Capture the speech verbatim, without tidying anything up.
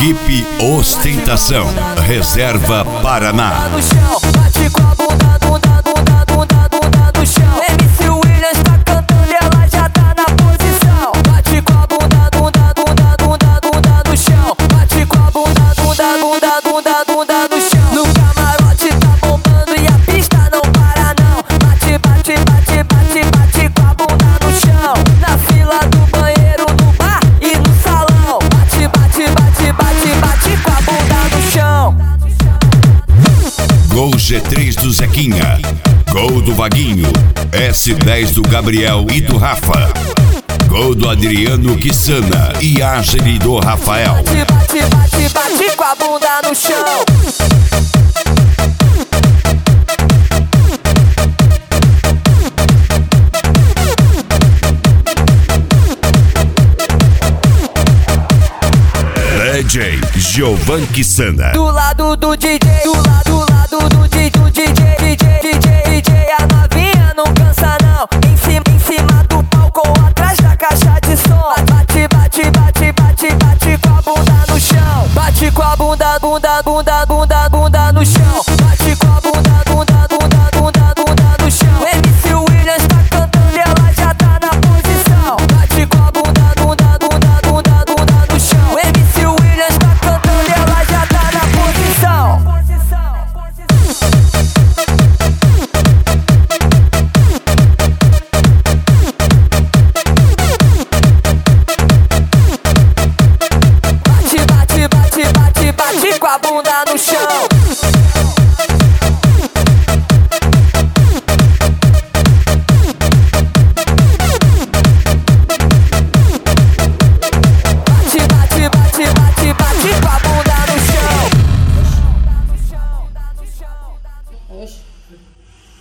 Equipe Ostentação, Reserva Paraná. No chão, bate com a bunda, bunda, bunda, bunda, bunda no chão. M C Williams tá cantando e ela já tá na posição. Bate com a bunda, bunda, bunda, bunda, bunda no chão. Bate com a bunda, bunda, bunda, bunda, bunda no chão. No camarote tá bombando e a pista não para não. Bate, bate, bate, bate, bate com a bunda no chão. Na fila do banheiro, no bar e no salão. Bate, bate, bate, bate, bate com a bunda no chão. Gol G três do Zequinha, gol do Vaguinho, S dez do Gabriel e do Rafa, gol do Adriano Quissana e Ángeli do Rafael. Bate, bate, bate, bate com a bunda no chão. D J Giovan Quissana. Do lado do D J, do lado